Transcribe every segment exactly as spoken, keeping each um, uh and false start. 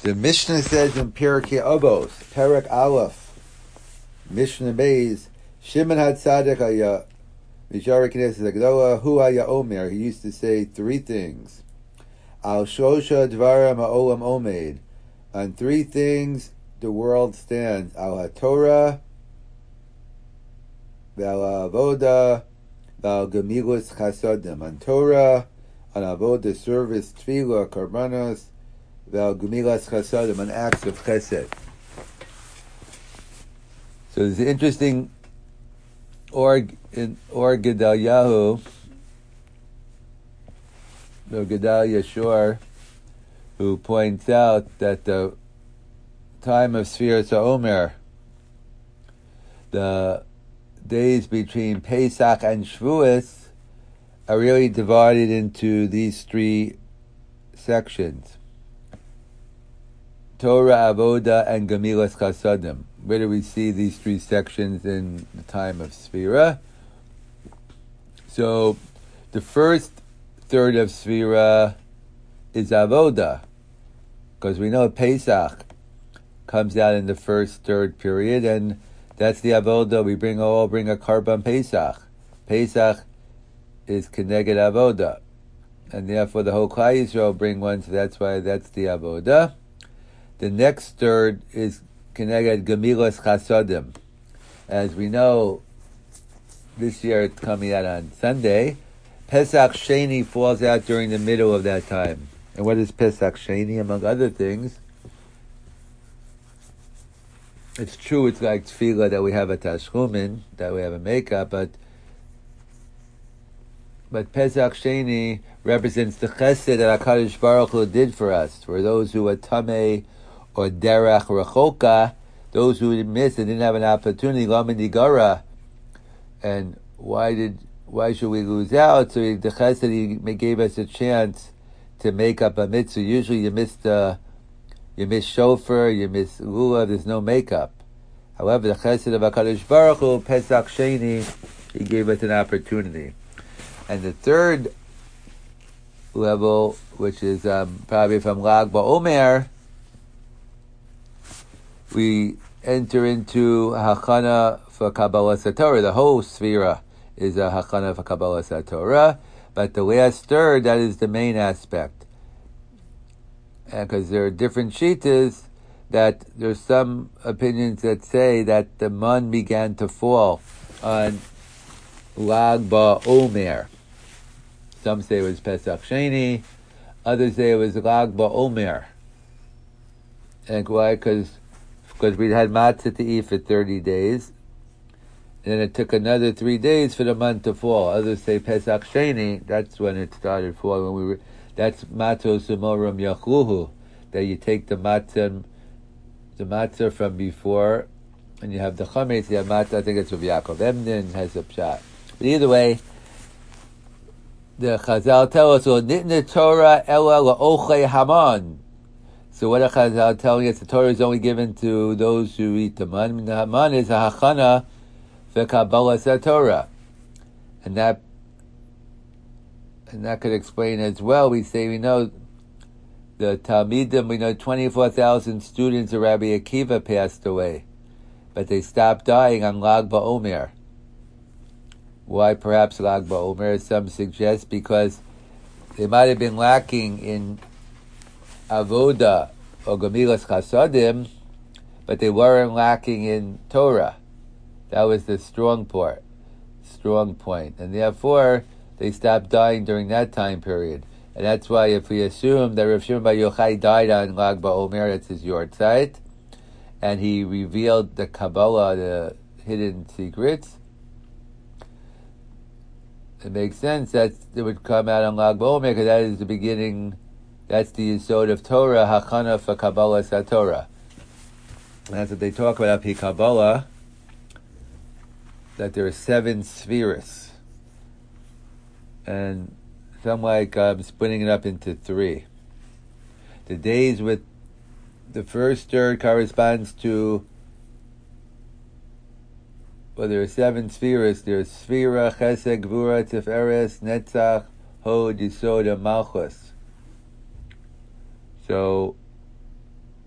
The Mishnah says in Pirkei Avos, Perek Aleph, Mishnah Beis, Shimon HaTzadik haya Mishara Knesset Agdola Hu haya Omer. He used to say three things. Al Shosha Dvarim Ha'olam Omed. On three things the world stands. Al HaTorah, Val Avoda, Val Gemilus Chasadim. On Torah, on Avoda, service, Tefillah, Karbanos, Val Gumilas Chasadim, an acts of Chesed. So there's an interesting org in Or Gedaliahu, or Gedalia Shor, who points out that the time of Sfiras HaOmer, the days between Pesach and Shavuos, are really divided into these three sections. Torah, Avoda, and Gemilas Chasadim. Where do we see these three sections in the time of Sfira? So, the first third of Sfira is Avoda, because we know Pesach comes out in the first third period, and that's the Avoda. We bring all bring a Karban Pesach. Pesach is Keneged Avoda, and therefore the whole Klal Yisrael bring one, so that's why that's the Avoda. The next third is Keneged Gemilas Chasadim. As we know, this year it's coming out on Sunday. Pesach Sheni falls out during the middle of that time. And what is Pesach Sheni? Among other things, it's true it's like Tefillah that we have a Tashkumin, that we have a makeup, but but Pesach Sheni represents the chesed that HaKadosh Baruch Hu did for us, for those who are Tameh, or derech rechoka, those who missed and didn't have an opportunity, lamidigara. And why did why should we lose out? So the chesed he gave us a chance to make up a mitzvah. Usually you miss the you miss shofar, you miss lulav. There's no makeup. However, the chesed of HaKadosh Baruch Hu, Pesach Sheni, he gave us an opportunity. And the third level, which is um, probably from Lag BaOmer, we enter into Hachana for Kabbalah Satorah. The whole Sfira is a Hachana for Kabbalah Satorah, but the last third, that is the main aspect. And because there are different shitas, that there's some opinions that say that the mun began to fall on Lag BaOmer. Some say it was Pesach Sheni, others say it was Lag BaOmer. And why? Because Because we had matzah to eat for thirty days, and then it took another three days for the month to fall. Others say Pesach Sheni, that's when it started falling. When we were, that's matzah sumorum yachuhu, that you take the matzah, the matzah from before, and you have the chametz, you have matzah, I think it's with Yaakov Emden, has a pshat. But either way, the Chazal tell us, nitna Torah ela la'ochei haman. So what are Chazal telling us? The Torah is only given to those who eat the man. The Haman is a hachana for Kabbalah Satorah, and that and that could explain as well. We say we know the Talmidim. We know twenty-four thousand students of Rabbi Akiva passed away, but they stopped dying on Lag BaOmer. Why perhaps Lag BaOmer? Some suggest because they might have been lacking in Avoda or Gemilas Chasadim, but they weren't lacking in Torah. That was the strong part, strong point, and therefore they stopped dying during that time period. And that's why, if we assume that Rav Shimon Bar Yochai died on Lag BaOmer, that's his yortzeit, and he revealed the Kabbalah, the hidden secrets, it makes sense that it would come out on Lag BaOmer, because that is the beginning. That's the yesod of Torah, hachana for Kabbalah Satorah. And that's what they talk about up here, Kabbalah, that there are seven spheres. And some like um, splitting it up into three. The days with the first third corresponds to, well, there are seven spheres. There's Sphira, Chesed, Gvura, Tiferes, Netzach, Hod, Yisod, and Malchus. So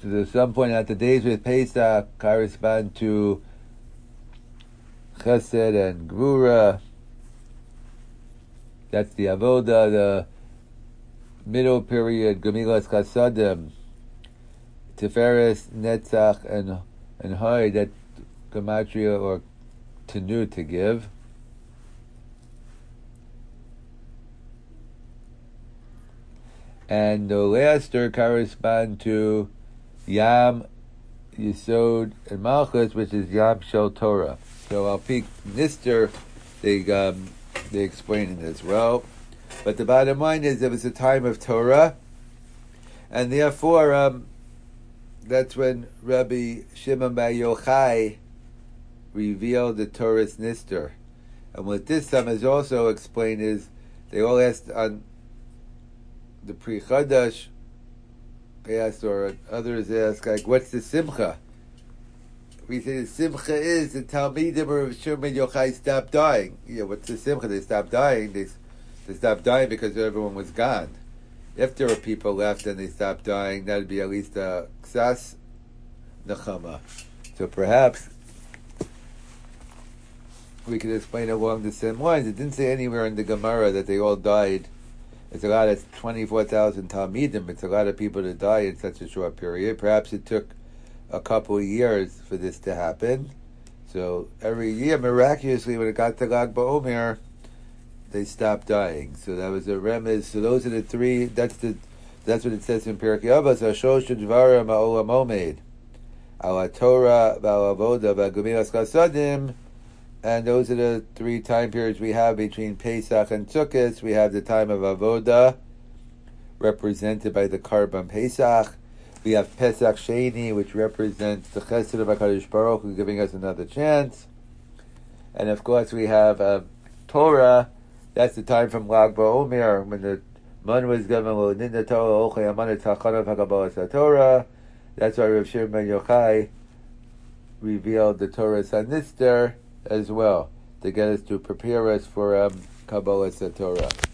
So there's some point out the days with Pesach correspond to Chesed and Gvura. That's the Avoda. The middle period, Gemilas Chasadim, Tiferes, Netzach, and and Hoy, that Gematria or Tenu to give. And the Leaster correspond to Yam, Yesod, and Malchus, which is Yam Shel Torah. So I'll pick Nister, they um, they explain it as well. But the bottom line is it was a time of Torah, and therefore um, that's when Rabbi Shimon Bar Yochai revealed the Torah's Nister. And what this time is also explained is they all asked on the Pri Chadash, they asked, or others asked, like, what's the Simcha? We say the Simcha is the Talmidim of Shimon Bar Yochai stopped dying. Yeah, what's the Simcha? They stopped dying. They They stopped dying because everyone was gone. If there were people left and they stopped dying, that would be at least a Ksas Nechama. So perhaps we could explain along the same lines. It didn't say anywhere in the Gemara that they all died. It's a lot of twenty-four thousand Talmidim. It's a lot of people to die in such a short period. Perhaps it took a couple of years for this to happen. So every year, miraculously, when it got to Lag BaOmer, they stopped dying. So that was a remez. So those are the three. That's the. That's what it says in Pirkei Avos. Hashosh Dvarim Ha'olam Omed, Ala Torah, Ba'al Avoda, Ba'Gemilas Chasadim, and those are the three time periods we have between Pesach and Sukkot. We have the time of Avoda, represented by the Karban Pesach. We have Pesach Sheni, which represents the Chesed of HaKadosh Baruch Hu giving us another chance. And of course we have uh, Torah. That's the time from Lag BaOmer, when the man was given Ninda Torah Ochei Amanat Tachanav HaKabbalas Torah. That's why Rav Shimon Bar Yochai revealed the Torah Sanister as well, to get us to prepare us for um, Kabbalas Torah.